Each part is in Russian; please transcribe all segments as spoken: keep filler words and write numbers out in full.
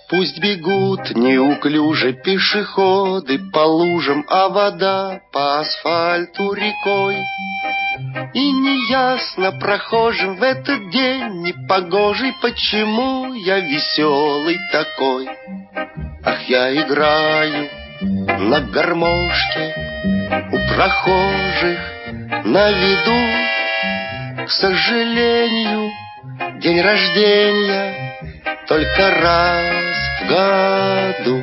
Пусть бегут неуклюже пешеходы по лужам, а вода по асфальту рекой. И неясно прохожим в этот день непогожий, почему я веселый такой. Ах, я играю на гармошке у прохожих на виду. К сожалению, день рождения только раз в году.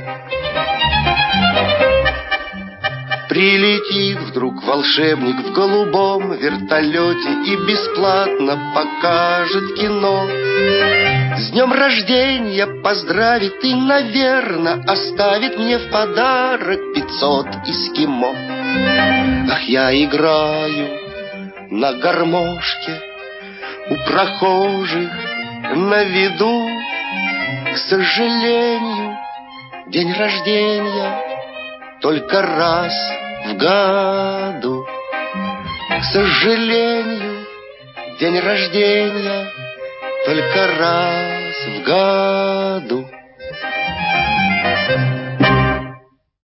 Прилетит вдруг волшебник в голубом вертолете и бесплатно покажет кино. С днем рождения поздравит и, наверно, оставит мне в подарок пятьсот эскимо. Ах, я играю на гармошке у прохожих на виду. К сожалению, день рождения только раз в году. К сожалению, день рождения только раз в году.